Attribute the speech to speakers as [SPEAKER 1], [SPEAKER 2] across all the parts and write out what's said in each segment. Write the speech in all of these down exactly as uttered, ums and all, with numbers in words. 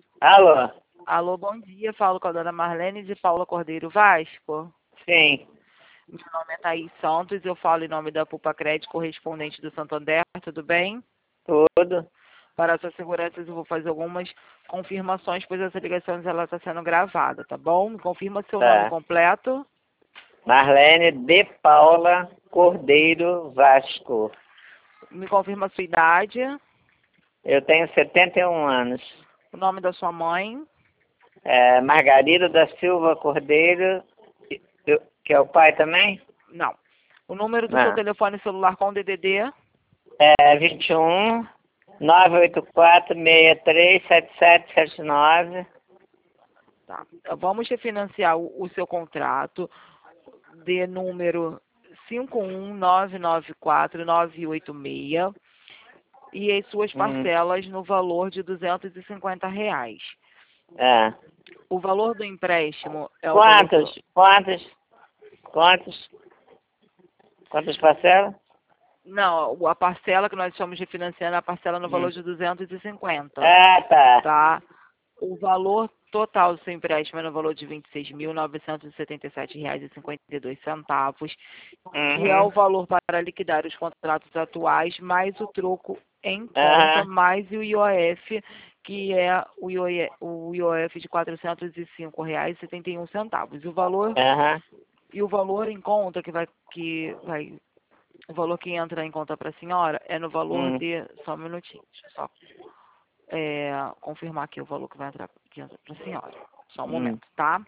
[SPEAKER 1] Alô?
[SPEAKER 2] Alô, bom dia. Falo com a dona Marlene de Paula Cordeiro Vasco.
[SPEAKER 1] Sim.
[SPEAKER 2] Meu nome é Thaís Santos, eu falo em nome da Pupa Crédito, correspondente do Santander, tudo bem?
[SPEAKER 1] Tudo.
[SPEAKER 2] Para a sua segurança, eu vou fazer algumas confirmações, pois essa ligação ela está sendo gravada, tá bom? Me confirma seu
[SPEAKER 1] Tá.
[SPEAKER 2] nome completo.
[SPEAKER 1] Marlene de Paula Cordeiro Vasco.
[SPEAKER 2] Me confirma a sua idade,
[SPEAKER 1] Eu tenho setenta e um anos.
[SPEAKER 2] o nome da sua mãe,
[SPEAKER 1] É, Margarida da Silva Cordeiro, eu- que é o pai também?
[SPEAKER 2] não. O número do seu
[SPEAKER 1] Não.
[SPEAKER 2] telefone celular com D D D,
[SPEAKER 1] É vinte e um, nove oito quatro, seis três, sete sete sete nove.
[SPEAKER 2] tá. Vamos refinanciar o, o seu contrato de número cinco um nove nove quatro nove oito seis e as suas
[SPEAKER 1] Hum.
[SPEAKER 2] parcelas no valor de duzentos e cinquenta reais.
[SPEAKER 1] É.
[SPEAKER 2] O valor do empréstimo é o valor
[SPEAKER 1] Quantos?
[SPEAKER 2] do...
[SPEAKER 1] Quantos? Quantos? Quantas parcelas?
[SPEAKER 2] Não, a parcela que nós estamos refinanciando é a parcela no
[SPEAKER 1] Hum.
[SPEAKER 2] valor de duzentos e cinquenta,
[SPEAKER 1] Ah, tá.
[SPEAKER 2] tá? O valor total do seu empréstimo é no valor de vinte e seis mil novecentos e setenta e sete reais e cinquenta e dois centavos, que é o
[SPEAKER 1] Uhum.
[SPEAKER 2] valor para liquidar os contratos atuais, mais o troco em conta,
[SPEAKER 1] Aham.
[SPEAKER 2] mais o I O F, que é o I O F, o I O F de quatrocentos e cinco reais e setenta e um centavos. O valor
[SPEAKER 1] Aham.
[SPEAKER 2] e o valor em conta que vai que vai o valor que entra em conta para a senhora é no valor
[SPEAKER 1] Hum.
[SPEAKER 2] de só um minutinho, deixa eu só é, confirmar aqui o valor que vai entrar que entra para a senhora. Só um
[SPEAKER 1] Hum.
[SPEAKER 2] momento, tá?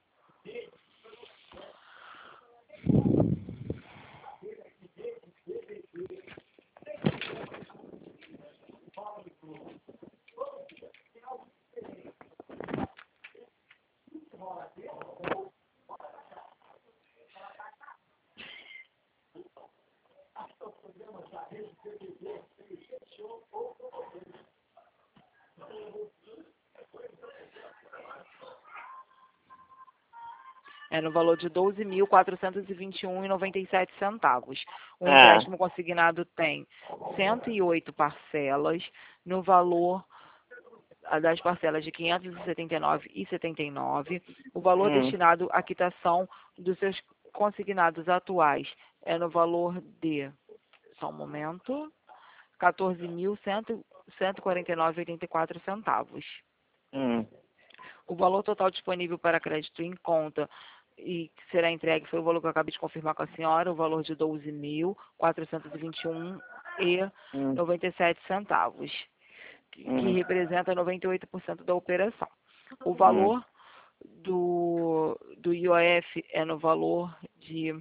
[SPEAKER 2] É no valor de doze mil quatrocentos e vinte e um reais e noventa e sete centavos. O
[SPEAKER 1] Ah.
[SPEAKER 2] empréstimo consignado tem cento e oito parcelas no valor a das parcelas de quinhentos e setenta e nove reais e setenta e nove centavos. O valor
[SPEAKER 1] Hum.
[SPEAKER 2] destinado à quitação dos seus consignados atuais é no valor de, só um momento, quatorze mil cento e quarenta e nove reais e oitenta e quatro centavos.
[SPEAKER 1] Hum.
[SPEAKER 2] O valor total disponível para crédito em conta e que será entregue foi o valor que eu acabei de confirmar com a senhora, o valor de doze mil quatrocentos e vinte e um reais e
[SPEAKER 1] Hum.
[SPEAKER 2] noventa e sete centavos, que, que
[SPEAKER 1] Hum.
[SPEAKER 2] representa noventa e oito por cento da operação. O
[SPEAKER 1] Hum.
[SPEAKER 2] valor do, do I O F é no valor de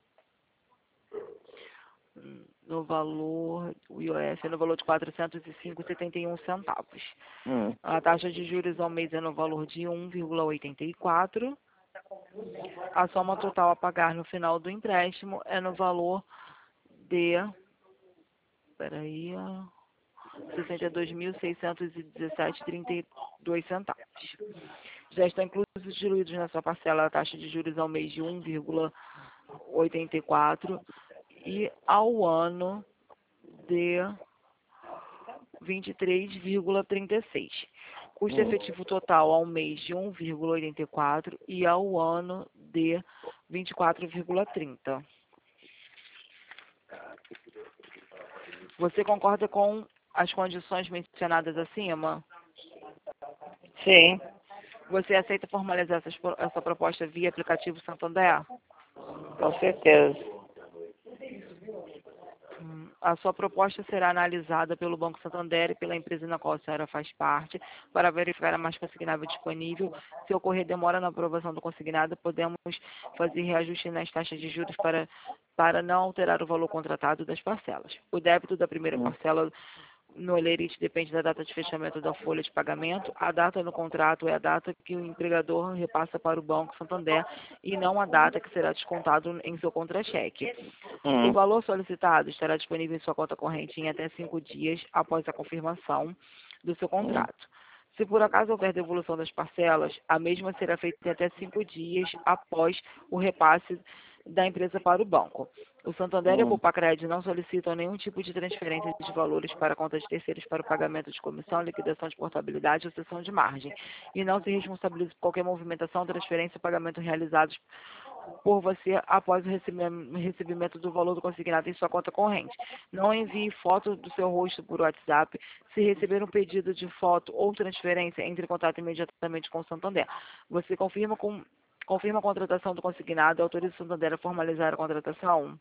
[SPEAKER 2] no valor, o I O F é no valor de quatrocentos e cinco reais e setenta e um centavos.
[SPEAKER 1] Hum.
[SPEAKER 2] A taxa de juros ao mês é no valor de um vírgula oitenta e quatro. A soma total a pagar no final do empréstimo é no valor de, peraí, sessenta e dois mil seiscentos e dezessete reais e trinta e dois centavos. Já estão inclusos diluídos na sua parcela a taxa de juros ao mês de um vírgula oitenta e quatro e ao ano de vinte e três vírgula trinta e seis. Custo
[SPEAKER 1] Hum.
[SPEAKER 2] efetivo total ao mês de um vírgula oitenta e quatro e ao ano de vinte e quatro vírgula trinta. Você concorda com as condições mencionadas acima?
[SPEAKER 1] Sim.
[SPEAKER 2] Você aceita formalizar essas, essa proposta via aplicativo Santander?
[SPEAKER 1] Com certeza.
[SPEAKER 2] Hum, A sua proposta será analisada pelo Banco Santander e pela empresa na qual a senhora faz parte para verificar a mais consignável disponível. Se ocorrer demora na aprovação do consignado, podemos fazer reajuste nas taxas de juros para, para não alterar o valor contratado das parcelas. O débito da primeira
[SPEAKER 1] Hum.
[SPEAKER 2] parcela no Olerite depende da data de fechamento da folha de pagamento. A data no contrato é a data que o empregador repassa para o Banco Santander e não a data que será descontado em seu contra-cheque. O
[SPEAKER 1] Hum.
[SPEAKER 2] valor solicitado estará disponível em sua conta corrente em até cinco dias após a confirmação do seu
[SPEAKER 1] Hum.
[SPEAKER 2] contrato. Se por acaso houver devolução das parcelas, a mesma será feita em até cinco dias após o repasse da empresa para o banco. O Santander e a
[SPEAKER 1] Hum.
[SPEAKER 2] Bupacred não solicitam nenhum tipo de transferência de valores para contas de terceiros para o pagamento de comissão, liquidação de portabilidade ou cessão de margem, e não se responsabiliza por qualquer movimentação, transferência ou pagamento realizados por você após o recebimento do valor do consignado em sua conta corrente. Não envie foto do seu rosto por WhatsApp. Se receber um pedido de foto ou transferência, entre em contato imediatamente com o Santander. Você confirma, com, confirma a contratação do consignado e autoriza o Santander a formalizar a contratação?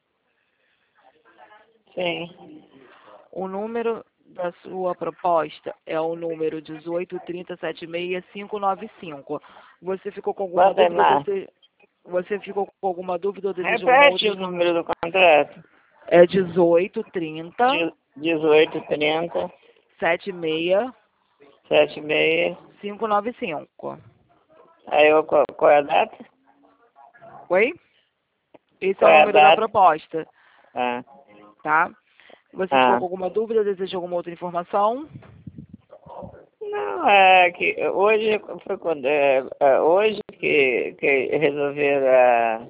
[SPEAKER 1] Sim.
[SPEAKER 2] O número da sua proposta é o número dezoito trinta setenta e seis cinco nove cinco. Você ficou com alguma
[SPEAKER 1] Bota aí,
[SPEAKER 2] dúvida?
[SPEAKER 1] Mar.
[SPEAKER 2] Você, você ficou com alguma dúvida ou deseja alguma
[SPEAKER 1] Repete
[SPEAKER 2] outra?
[SPEAKER 1] o número do contrato.
[SPEAKER 2] É dezoito trinta
[SPEAKER 1] dezoito, trinta,
[SPEAKER 2] setenta e seis
[SPEAKER 1] setenta e seis.
[SPEAKER 2] cinco nove cinco.
[SPEAKER 1] Aí eu, qual, qual é a data?
[SPEAKER 2] Oi? Esse
[SPEAKER 1] Qual
[SPEAKER 2] é o
[SPEAKER 1] é a
[SPEAKER 2] número da
[SPEAKER 1] data?
[SPEAKER 2] proposta,
[SPEAKER 1] Ah,
[SPEAKER 2] tá? Você ficou
[SPEAKER 1] ah.
[SPEAKER 2] com alguma dúvida? Deseja alguma outra informação?
[SPEAKER 1] Não, é que hoje foi quando é, é, hoje que, que resolveram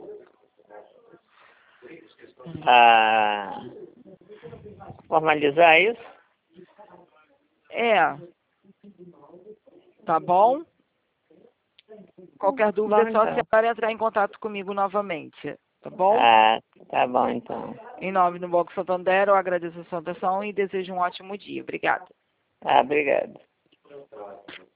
[SPEAKER 1] a, a formalizar isso.
[SPEAKER 2] É. Tá bom? Qualquer dúvida
[SPEAKER 1] Bom,
[SPEAKER 2] é só a
[SPEAKER 1] então.
[SPEAKER 2] senhora entrar em contato comigo novamente, tá bom?
[SPEAKER 1] Ah, tá bom então.
[SPEAKER 2] Em nome do Banco Santander, eu agradeço a sua atenção e desejo um ótimo dia. Obrigada.
[SPEAKER 1] Ah, obrigado.